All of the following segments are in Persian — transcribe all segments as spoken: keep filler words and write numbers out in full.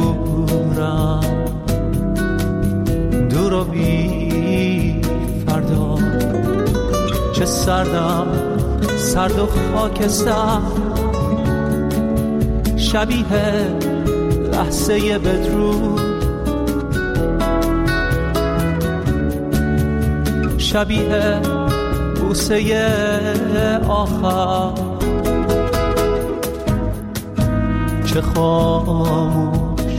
دورم، دور و بی فردا. چه سردم، سرد و خاکستر، شبیه لحظه بدرود، شبیه بوسه آخر. چه خاموش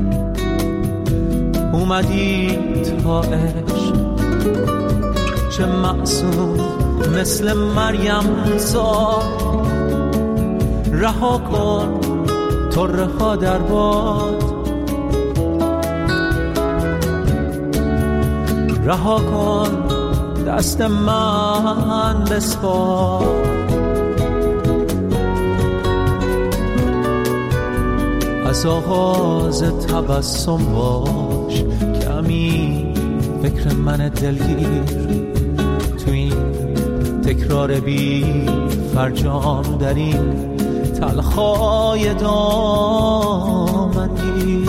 اومدی تا عشق، چه معصوم مثل مریم زاد. رها کن طره ها در باد، رها کن دست من بسپار. از آغاز تبسم باش، کمی فکر من دلگیر. تو این تکرار بی فرجام، در این تلخای دامنگیر.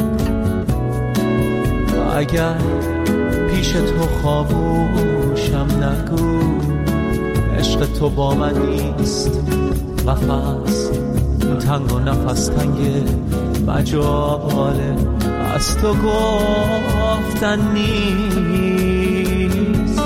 اگر پیش تو خاموشم نگو، عشق تو با من نیست. قفس تنگ و نفس تنگ مجاله، از تو گفتن نیست.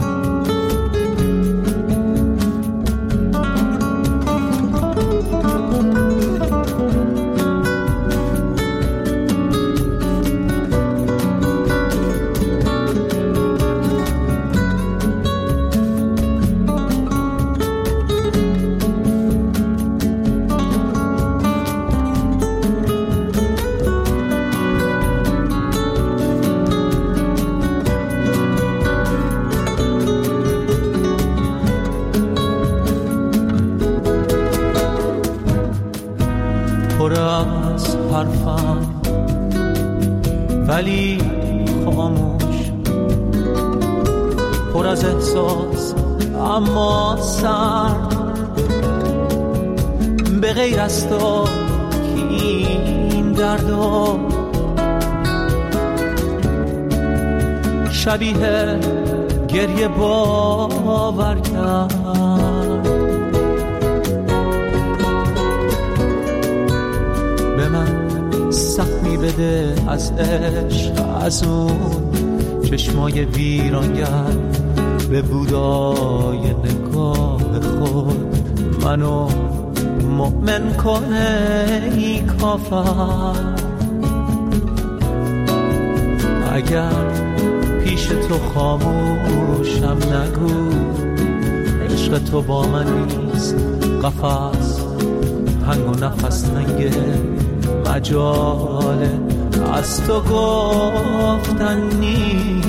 ولی خاموش، پر از احساس اما سرد. به غیر از تو که این دردا، شبیه گریه باور کرد. به من سهمی بده از عشق، از اون چشمای ویرانگر. به بودای نگاه خود منو مؤمن کنه ای کافر. اگر پیش تو خاموشم نگو، عشق تو با من نیست. قفس تنگ و نفس تنگ مجاله، از تو گفتن نیست.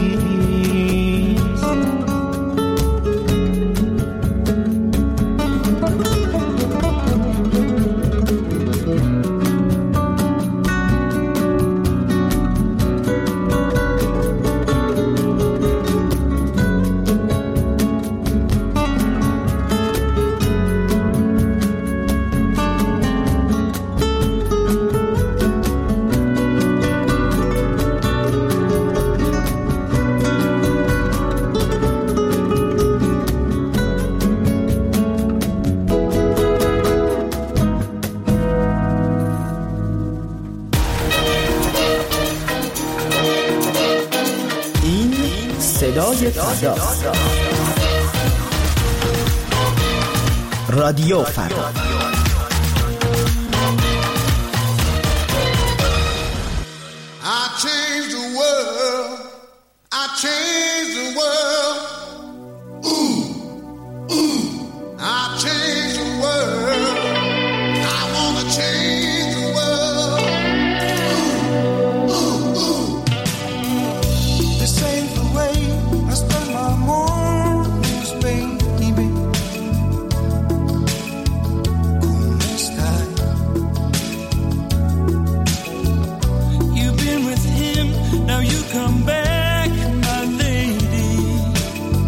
رادیو فردا. Come back, my lady.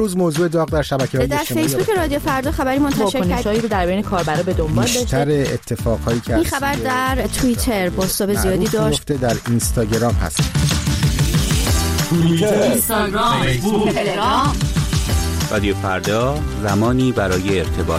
امروز موضوع داغ در شبکه‌های در اجتماعی فیسبوک رادیو فردا خبری منتشر واکنش‌هایی رو در بین کاربرا به دنبال داشته. بیشتر اتفاقایی که این خبر در توییتر بازتاب زیادی داشت. در اینستاگرام هست. توییتر، اینستاگرام، فیسبوک، تلگرام. رادیو فردا، زمانی برای ارتباط.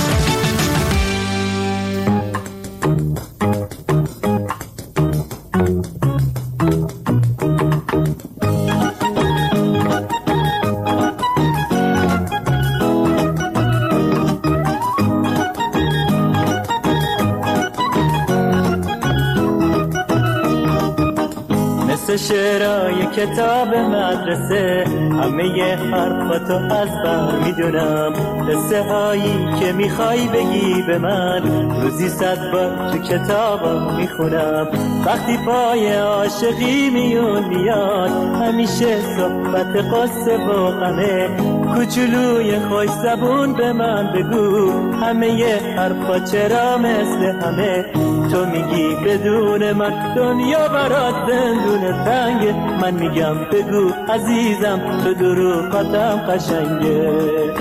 شعرهای کتاب مدرسه همه حرفاتو از بر میدونم، قصه هایی که میخوای بگی به من روزی صد بار تو کتابم میخونم. وقتی پای عاشقی میون میاد همیشه صحبت قصه و غمه، کوچولوی خوش زبون به من بگو همه حرفا چرا مثل همه. تو میگی بدون من دنیا برات زندون تنگه، من میگم بگو عزیزم تو دروغاتم قشنگه.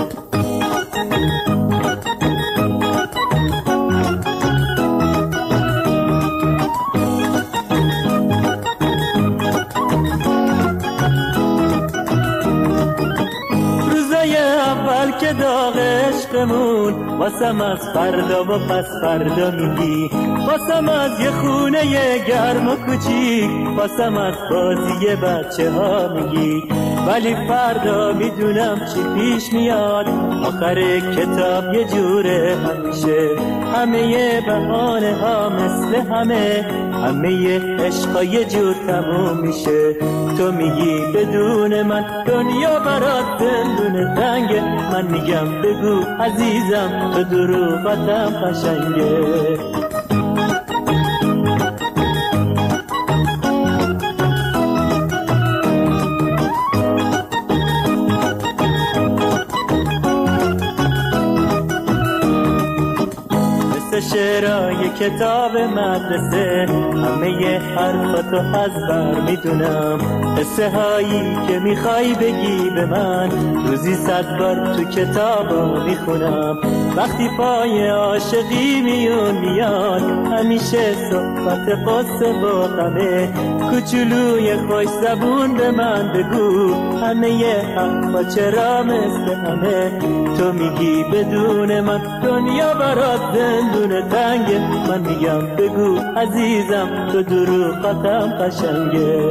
روزای اول که داغ عشقمون واسم از فردا و پس فردا میگی، واسم از یه خونه یه گرم و کوچیک، واسم از بازی بچه ها میگی. ولی فردا میدونم چی پیش میاد، آخر کتاب یه جوره همیشه، همه بهانه ها مثل همه، همه عشقا یه جور تموم میشه. تو میگی بدون من دنیا برات زندون تنگه، من میگم بگو عزیزم تو دروغاتم قشنگه. شعرهای کتاب مدرسه همه حرفاتو از بر میدونم، قصه هایی که میخوای بگی به من روزی صد بار تو کتابا میخونم. وقتی پای عاشقی میون میاد همیشه صحبت قصه و غمه، کوچولوی خوش زبون به من بگو همه حرفا چرا مثل همه. تو میگی بدون من دنیا برات زندون تنگه، من میگم بگو عزیزم تو دروغاتم قشنگه.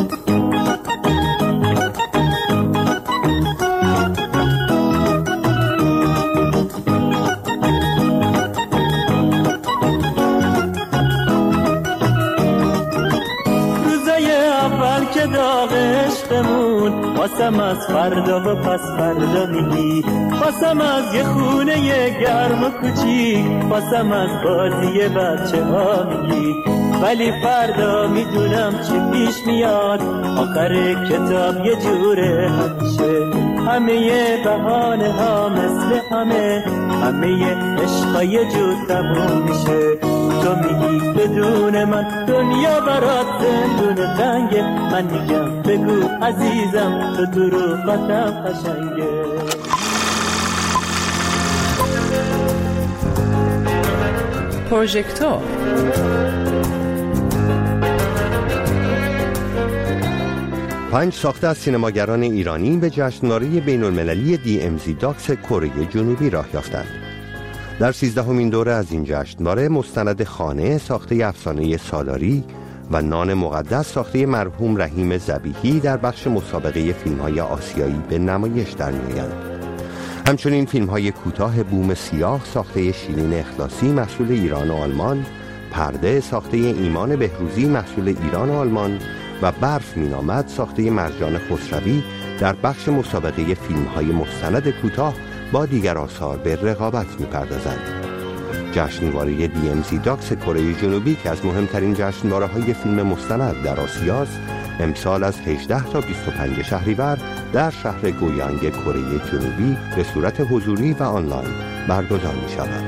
روزای اول که داغ عشقمون واسم از فردا و پس فردا میگی، واسم از یه خونه یه گرم و کوچیک، واسم از بازی بچه ها میگی. ولی فردا میدونم چی پیش میاد، آخر کتاب یه جوره همیشه، همه بهانه ها مثل همه، همه عشقا یه جور تموم میشه. تو میگی بدون من دنیا برات زندون تنگه، من میگم بگو عزیزم تو دروغاتم قشنگه. پروژکتور پنج ساخته از سینماگران ایرانی به جشنواره بین‌المللی دی ام زی داکس کره جنوبی راه یافتند. در سیزدهمین دوره از این جشنواره مستند خانه ساخته افسانه سالاری و نان مقدس ساخته مرحوم رحیم ذبیحی در بخش مسابقه فیلم‌های آسیایی به نمایش در می‌آیند. همچنین فیلم‌های کوتاه بوم سیاه ساخته شیرین اخلاصی محصول ایران و آلمان، پرده ساخته ایمان بهروزی محصول ایران و آلمان و برف مینامد ساخته مرجان خسروی در بخش مسابقه فیلم‌های مستند کوتاه با دیگر آثار به رقابت می‌پردازند. جشنواره دی ام زی داکس کره جنوبی که از مهمترین جشنواره‌های فیلم مستند در آسیاست، امسال از هجده تا بیست و پنج شهریور در شهر گویانگ کره جنوبی به صورت حضوری و آنلاین برگزار می‌شود.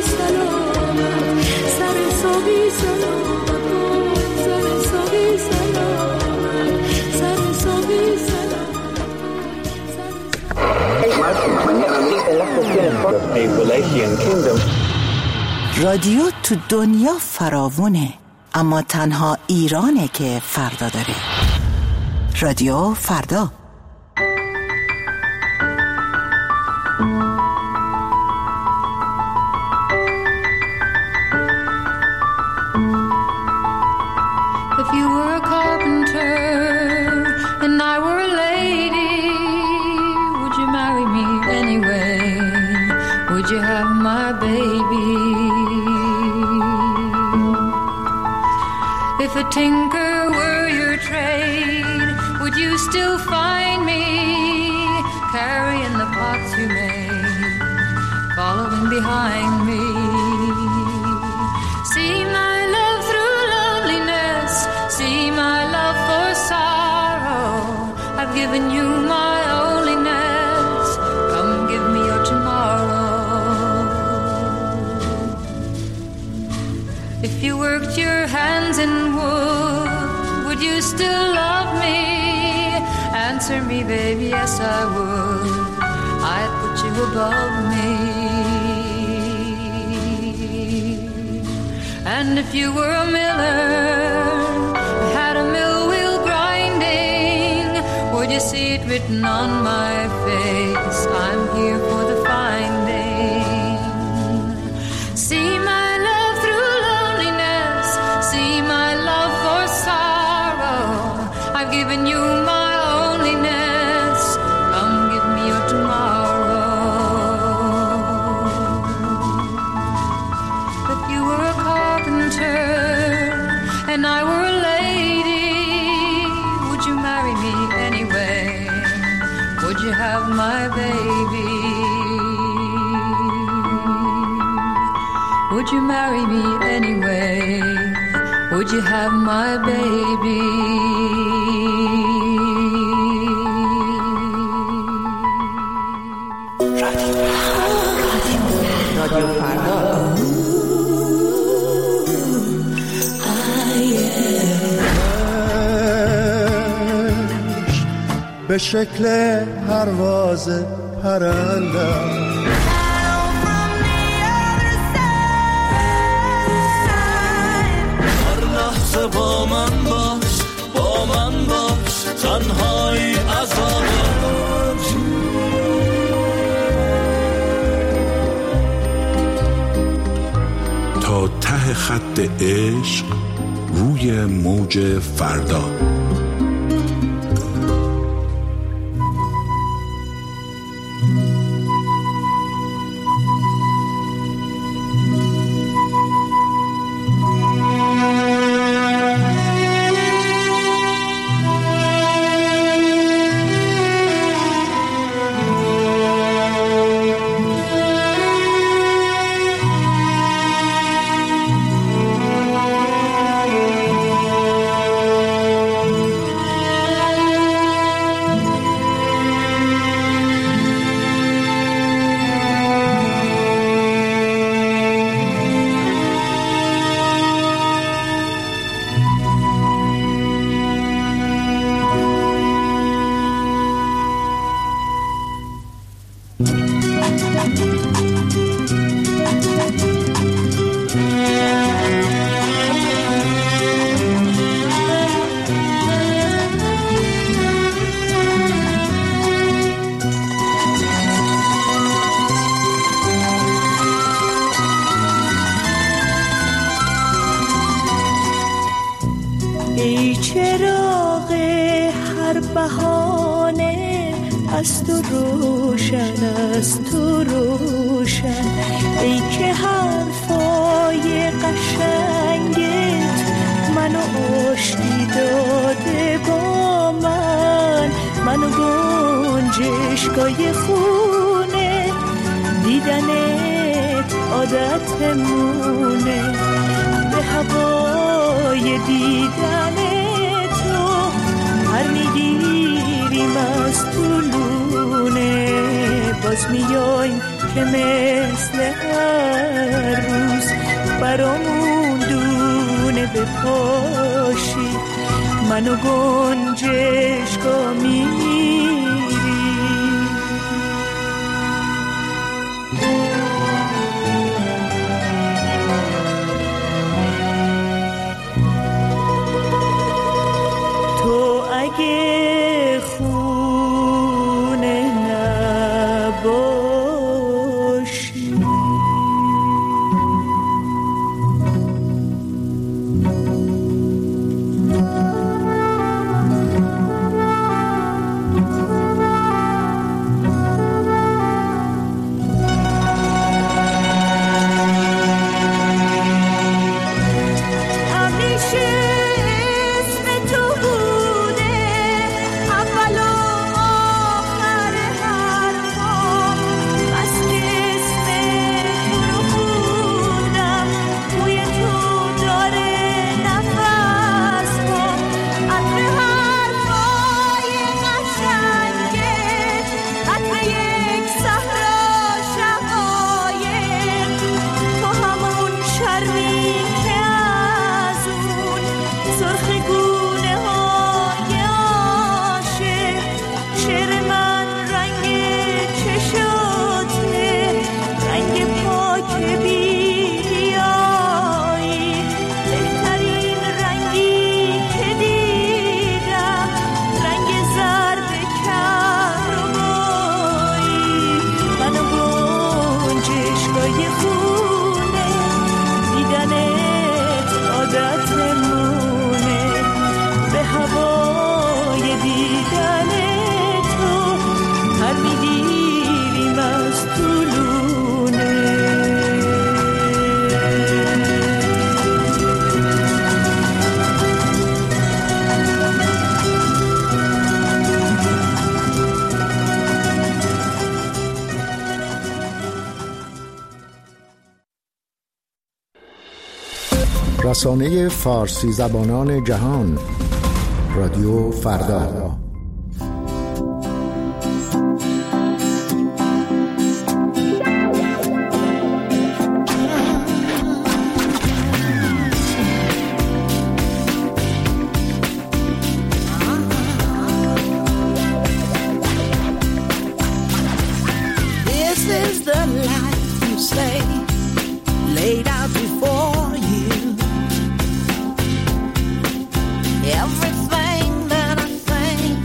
سلامت سر حسابی سلامت سر حسابی سلامت سر حسابی سلامت. رادیو تو دنیا فراوونه، اما تنها ایرانه که فردا داره. رادیو فردا. If you were a carpenter and I were a lady, would you marry me anyway? Would you have my baby? If a tinker were your trade, would you still find me carrying the pots you made, following behind me? See my love through loneliness, see my love for sorrow. I've given you my onlyness, come give me your tomorrow. If you worked your hands in wood, would you still love me? Answer me, baby, yes I would. I'd put you above me. And if you were a miller, had a mill wheel grinding, would you see it written on my face? I'm here for the finding. See my love through loneliness, see my love for sorrow. I've given you my onlyness, come give me your tomorrow. If you were a carpenter and I were a lady, would you marry me anyway? Would you have my baby? Would you marry me anyway? Would you have my baby? رادیو فردا. به شکل پرواز پرندم هر لحظه با من باش، با من باش، تنهایی عذابم. تا ته خط عشق روی موج فردا. ای چراغ هر بهانه از تو روشن، از تو روشن، ای که حرفای قشنگت منو آشتی داده با من، منو گنجشگاه خونه دیدنت عادتمونه، به هوای دیدن تو هر میگیریم از تو لونه، باز میایم که مثل هر روز برامون دونه بپاشی منو گنجشکا میری. تو اگه خونه نباشی رسانه فارسی زبانان جهان رادیو فردا. Everything that I think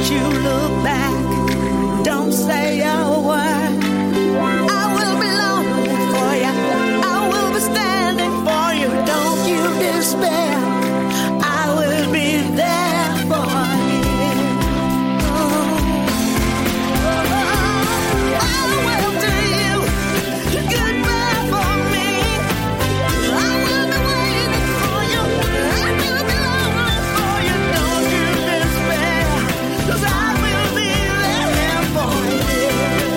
you look back, don't say a word. I will be lonely for you, I will be standing for you, don't you despair, I will be there for you. I will do you goodbye for me. I will be waiting for you, I will be lonely for you, don't you despair, 'cause I will be there for you.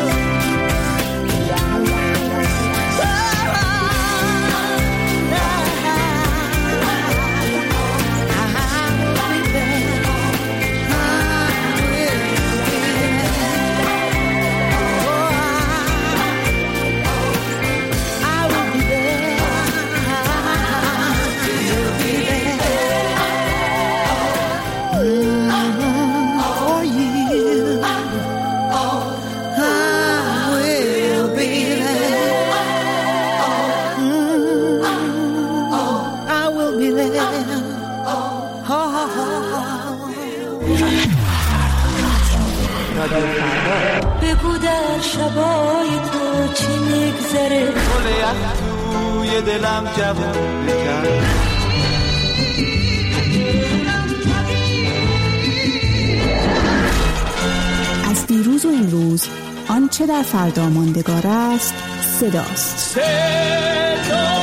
بگو در شبای تو چی میگذره، گل یخ توی دلم جوون کرد. از دیروز و امروز آنچه در فردا ماندگار است صداست. صدا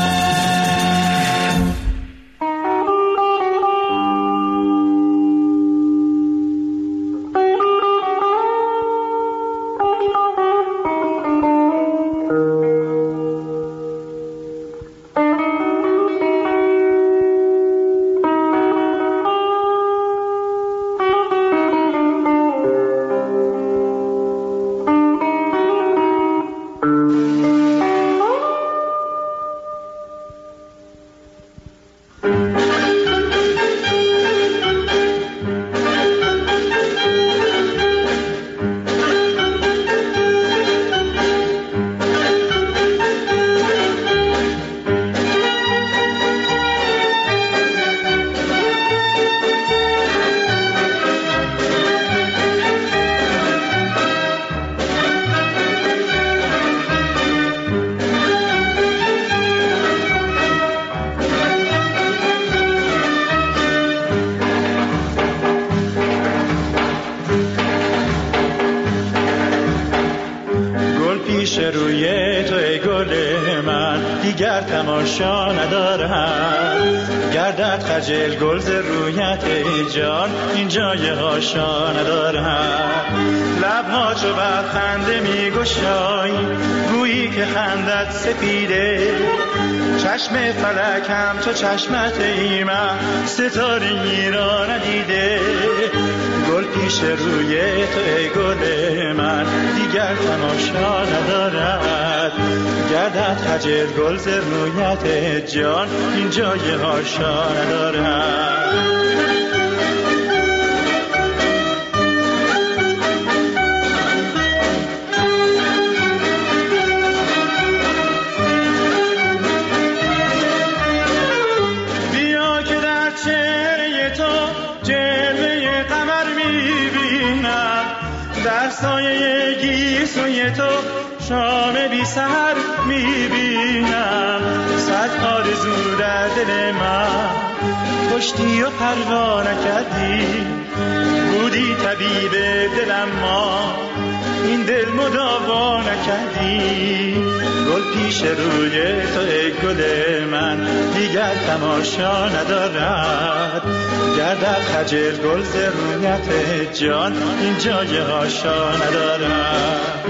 روی تو ای گل من دیگر تماشا ندارم، گردد خجل گل ز رویت ای جان این جای هاشا ندارم. لبها چو بر خنده می گشایی گویی که خندت سپیده، چشم فلک هم تو چشمت ای من ستاره را ندیده. گل پیش روی تو ای گل من دیگر تماشا ندارد، گردد خجل گل ز رویت جان این جای هاشا ندارد. در سایه گیسوی تو شام بی سحر میبینم، صد آرزو در دل من کشتی و پروا نکردی، بودی طبیب دلم ما این دل مداوا نکردی. گل پیش روی تو ای گل من دیگر تماشا ندارد، گردد خجل گل ز رویت جان این جای هاشا ندارد.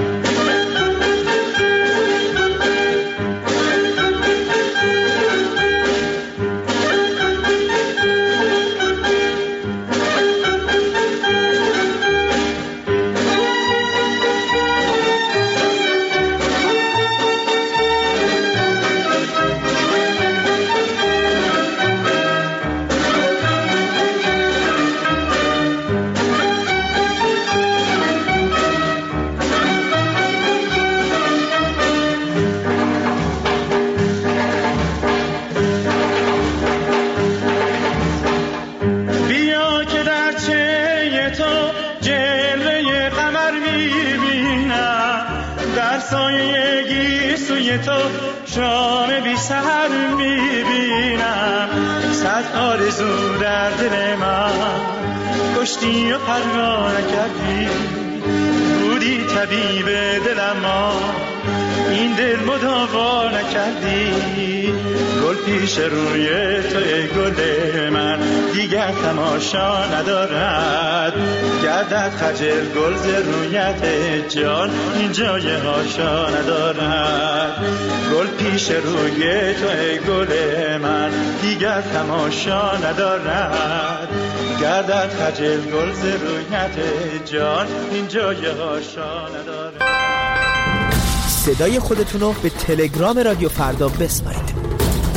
همسایگی سوی تو شام بی سحر میبینم. صد آرزو در دل من کشتی و پروا نکردی، بودی طبیب دلم ما این دل مداوا نکردی. گل پیش روی تو ای گل من دیگر تماشا ندارد، گردد خجل گل ز رویت جان این جای هاشا ندارد. گل پیش روی تو ای گل من دیگر تماشا ندارد، گردد خجل گل ز رویت جان این جای هاشا ندارد. صدای خودتون رو به تلگرام رادیو فردا بسپارید.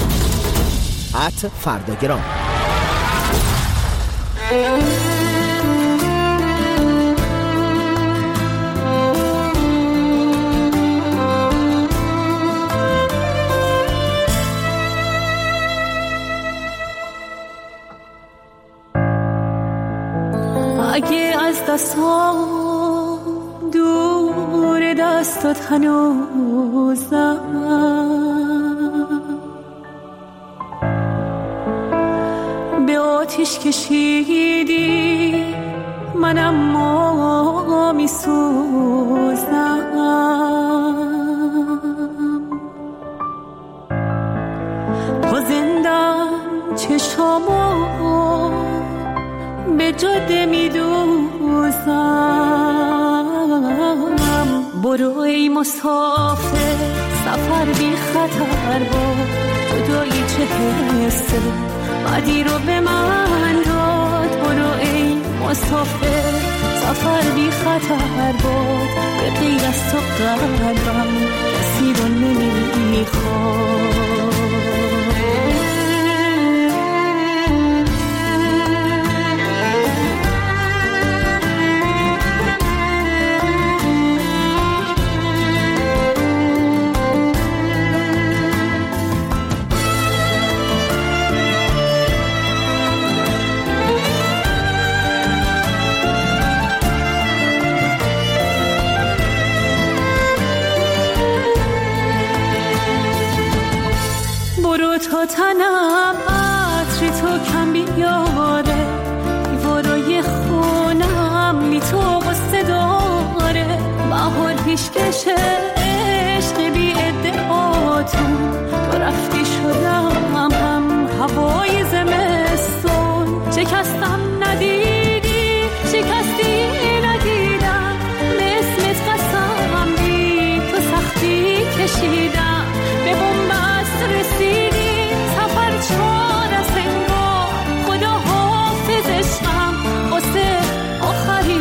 ات فرداگرام. اگه از دستام دور دستات هنوزم، به آتیش کشیدی منم ما می سوزم. تا زندم چشامو به جاده می دوزم. برو ای مسافر سفر بی خطر بود، جدایی چه حسه بعدی رو به من داد. برو ای مسافر سفر بی خطر بود، به غیر از تو قلبم کسی رو نمیخواد. تا تنم عطر تو کم بیاره، دیوارای خونم بی تو قصه داره. بهار پیشکش عشق بی ادعاتون، تو رفتی شدم هم هوای زمستون. شکستم ندیدی شکستی ندیدم، به اسمت قسم بی تو سختی کشیدم. به بنبست رسیدی چار از انگار، خدا حافظ عشقم واسه آخرین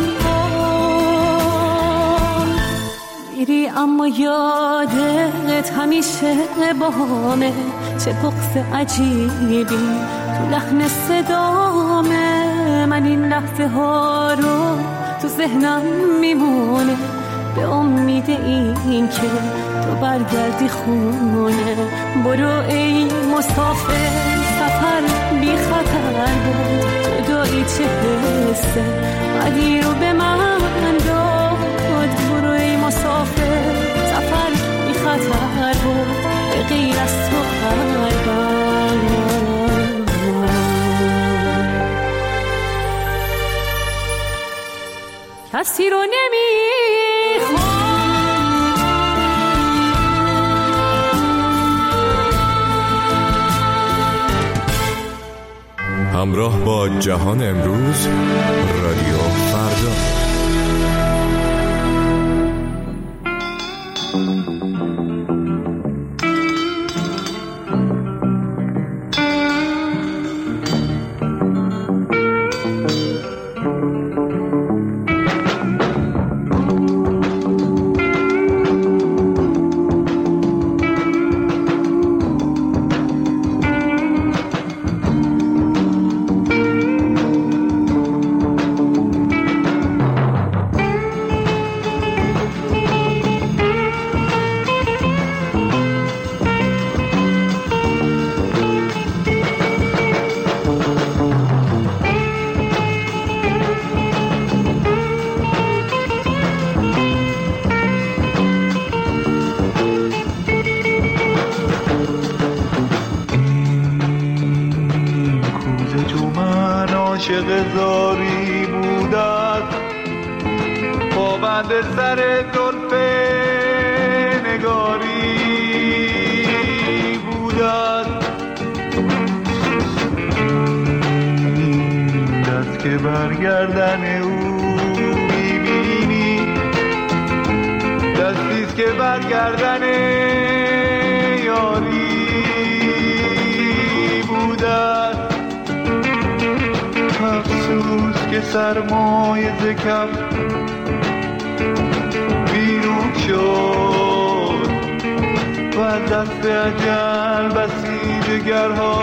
بار. میری اما یادت همیشه بامه، چه بغض عجیبی تو لحن صدامه. من این لحظه ها رو تو ذهنم میمونه، به امید این که تو برگردی خونه. برو ای مسافر سفر بی خطر بود، جدایی چه حسه بعدی رو به من داد. برو ای مسافر سفر بی خطر بود، به غیر از تو قلبم کسی رو نمیخواد. همراه با جهان امروز، رادیو فردا. عاشق زاری بودت، پابند سر زلف نگاری بودت. این دست که برگردن او میبینی، دستیست که برگردن یاری بودت. افسوس که سرمایه ز کف بیرون شد و از دست اجل بسی جگرها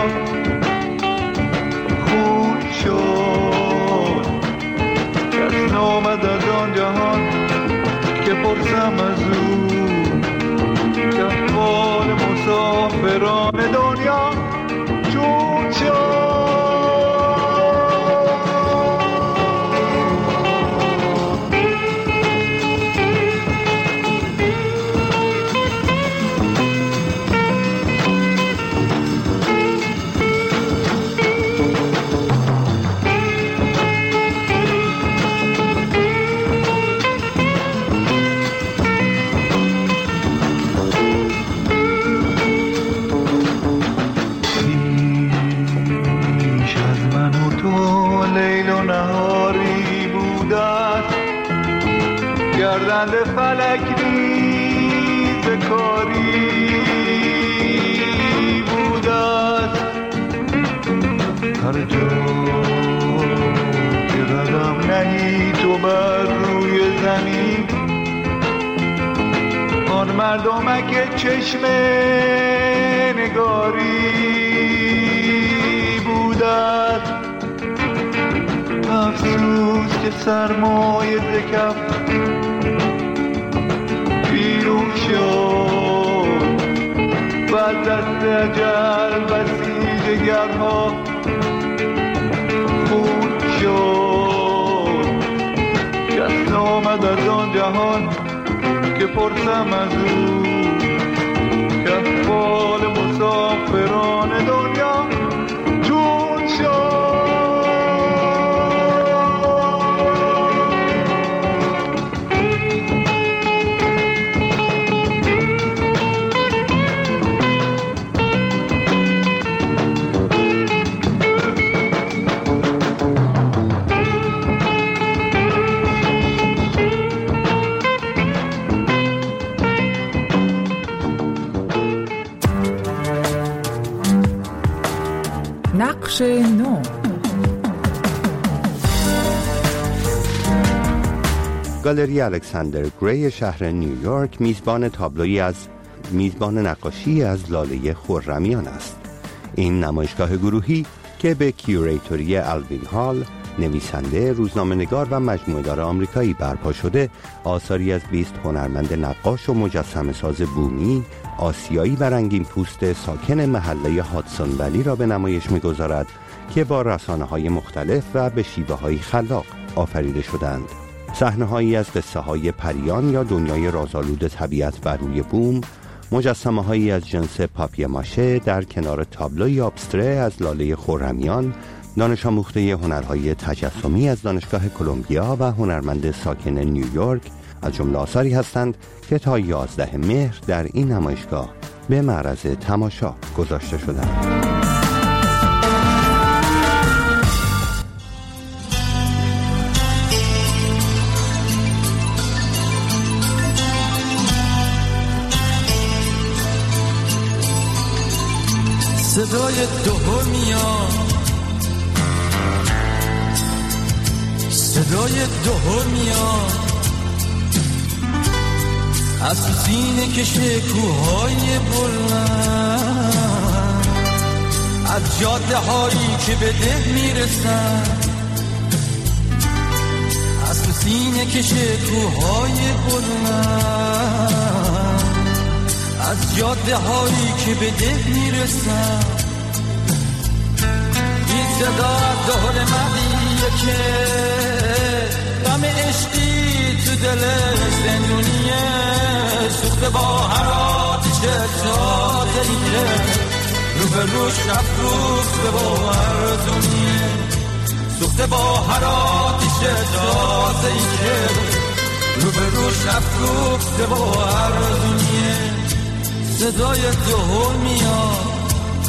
خون شد. کس نامد از آن جهان که پرسم از او، که احوال مسافران دنیا چون شد. گردند فلک نیز کاری بودت. هر جا که قدم نهی تو بر روی زمین، آن مردمک چشم نگاری بودت. افسوس که سرمایه ز کف بیرون شد و از دست اجل بسی جگرها خون شد. کس نامد از آن جهان که پرسم از او، که احوال مسافران دنیا چون شد. نقش نو. گالری الکساندر گری شهر نیویورک میزبان تابلویی از میزبان نقاشی از لاله خرمیان است. این نمایشگاه گروهی که به کیوریتوری الوین هال، نویسنده، روزنامه‌نگار و مجموعه‌دار آمریکایی برپا شده، آثاری از بیست هنرمند نقاش و مجسمه‌ساز بومی، آسیایی و رنگین پوست ساکن محله هادسون ولی را به نمایش می‌گذارد که با رسانه‌های مختلف و به شیوه‌های خلاق آفریده شدند. صحنه‌هایی از قصه‌های پریان یا دنیای رازآلود طبیعت بر روی بوم، مجسمه‌هایی از جنس پاپیه ماشه در کنار تابلوی آبستره از لاله خرمیان، دانش آموخته هنرهای تجسمی از دانشگاه کلمبیا و هنرمند ساکن نیویورک از جمله آثاری هستند که تا یازده مهر در این نمایشگاه به معرض تماشا گذاشته شدند. صدای دوها میاد، صدای دوها میاد از سینه کشه کوهای بلند، از جاده هایی که به ده میرسن، از سینه کشه کوهای بلند، از جاده هایی که به ده میرسن. این صدا دهل مردیه که غم عشقی تو دل زندونیه، سوخته با هر آتیشه ساده ایه، رو به روش رفت روز به باور دونیه، سوخته سوخته با هر آتیش تازه ای که رو به روش افروخته با هر دنیه صدای دهل میاد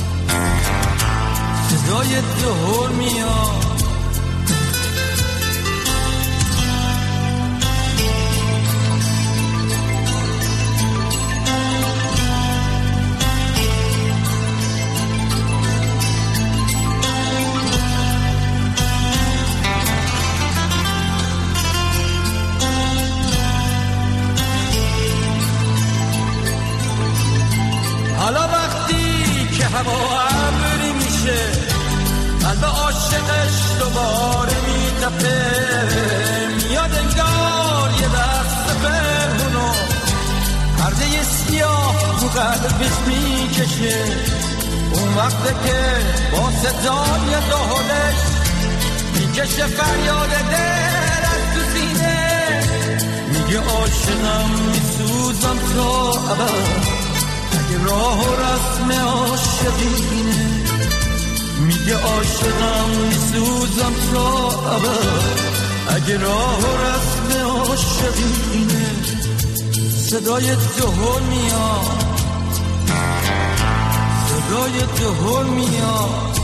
صدای دهل میاد حالا وقتی که هوا ابری میشه قلب عاشقش دوباره میتپه میاد انگار یه دست پنهونو پرده سیاه رو قلبش میکشه اون وقته که با صدای دهلش میکشه فریاد دل از تو سینه میگه عاشقم میسوزم تا ابد راه و رسم عاشقینه میگه عاشقم میسوزم تا ابد اگه راه و رسم عاشقینه صدای دهل میاد صدای دهل میاد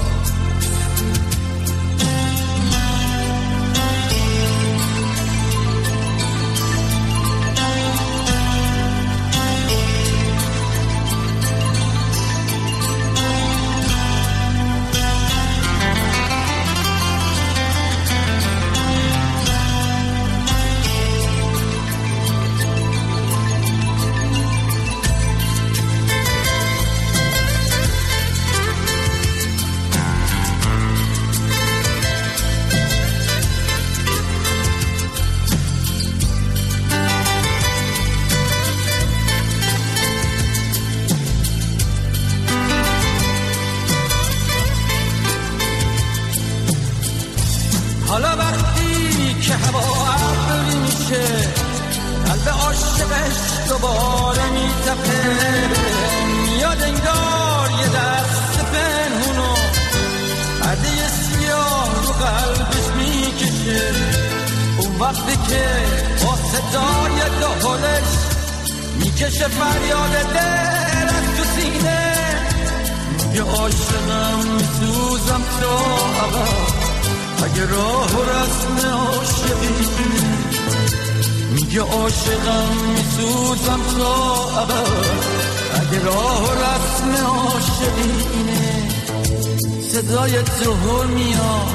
حالا وقتی که هوا ابری میشه قلب عاشقش دوباره میتپه میاد انگار یه دست پنهونو پرده سیاه رو قلبش میکشه اون وقتی که با صدای دهلش میکشه فریاد دل از تو سینه میگه عاشقم میسوزم تا ابد اگه راه و رسم عاشقینه میگه عاشقم میسوزم تا ابد اگه راه و رسم عاشقینه صدای دهل میاد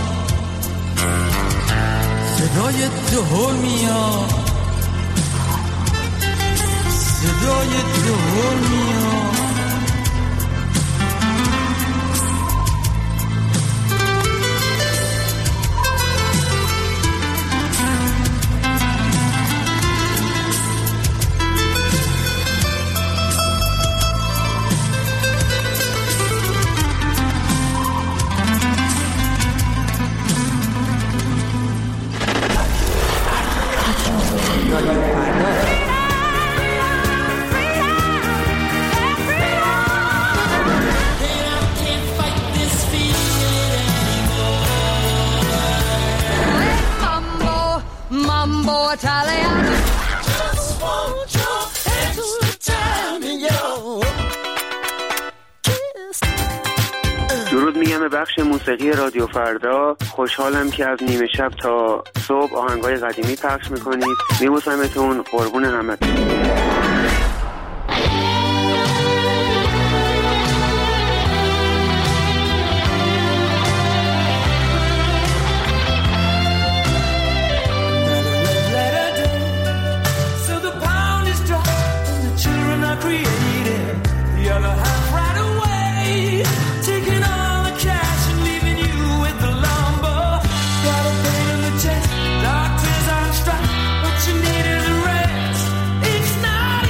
صدای دهل میاد صدای دهل میاد Mambo Italiano. Just want your extra time in your kiss. درود میگم به بخش موسیقی رادیو فردا. خوشحالم که از نیمه شب تا صبح آهنگای قدیمی پخش میکنید. میبوسمتون، قربون همتون. Doctors on strike, what you need is a rest. It's not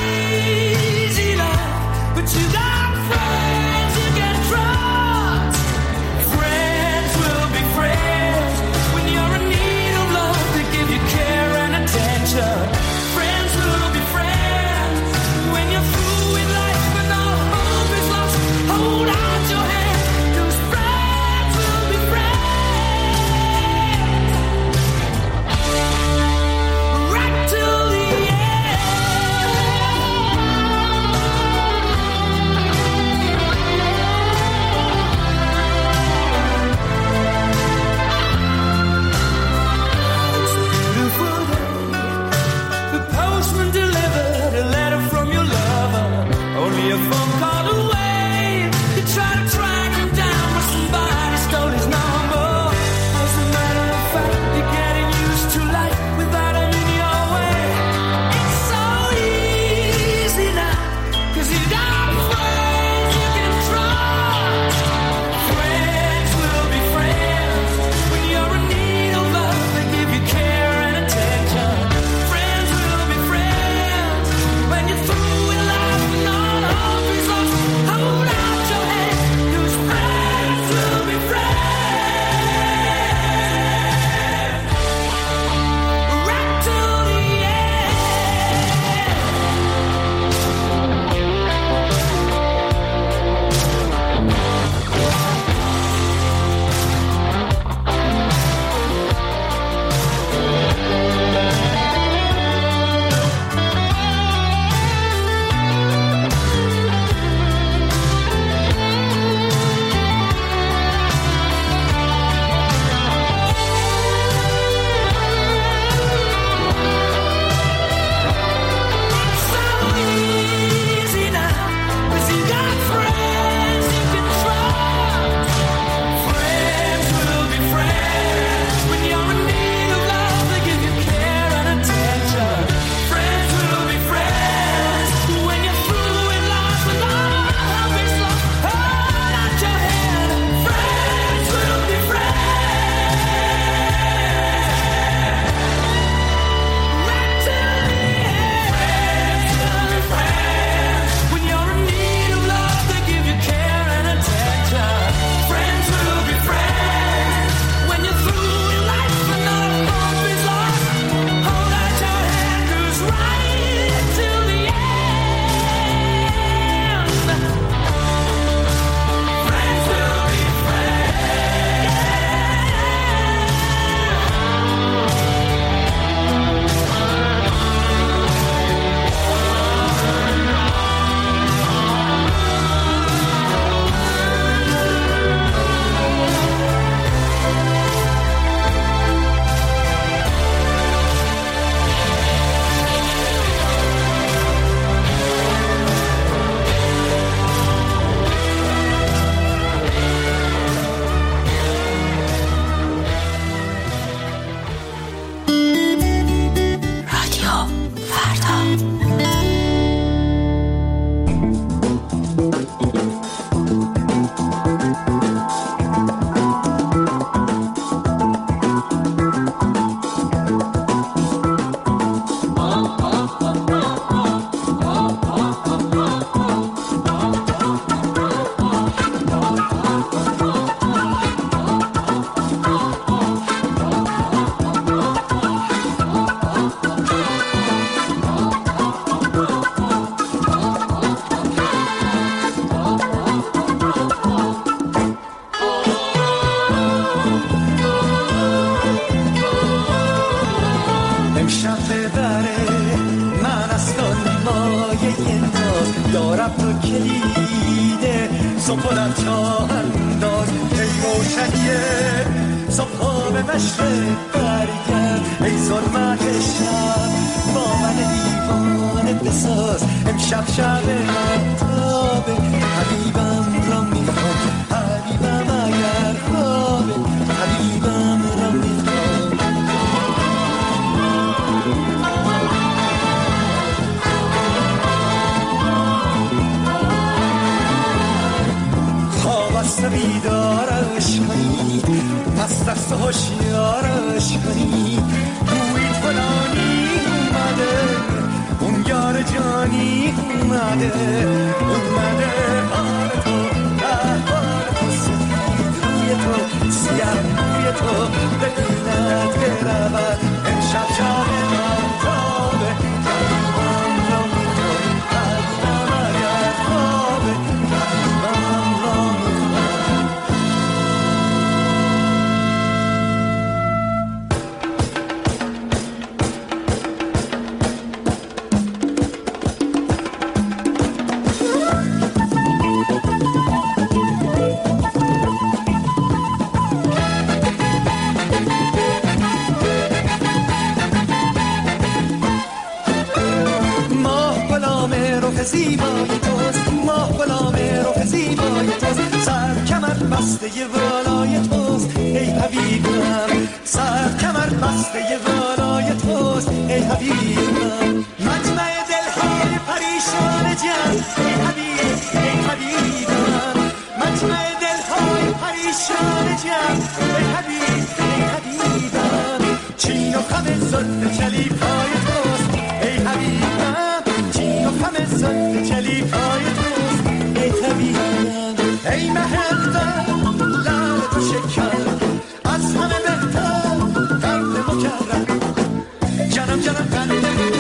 امشب ببره من از تو مایه ناز دارم تو کلیده صبح در چاه انداز ای روشنیه صبح به مشرق برگرد ای ظلمت شب با من دیوانه بساز امشب شب آفتابه حبیبم را میخوام حبیبم اگر خوابه حبیبم را میخوام خواب است بیدارش کنی پس دست هوشیارش کنی گویید فلانی اومده اون یار جانی اومده اومده حال تو احوال تو سفید روی تو سیاه روی تو ببیند برود امشب شب آفتابه حبیبم را میخوام حبیبم اگر خوابه حبیبم را میخوام زیبای توست ماه غلام رخ زیبای توست سر کمر بسته والای توست ای حبیبم سر کمر بسته والای توست ای حبیبم مجمع دلهای پریشان جان ای حبیب ای حبیبم مجمع دلهای پریشان جان ای حبیب ای حبیبم چین و خم زلف چلیپای توست ای حبیبم چین و خم زلف چلیپای توست ای حبیبم ای مهربان لعل تو شکر از همه بهتر قلب مکرم جانم جانم قلب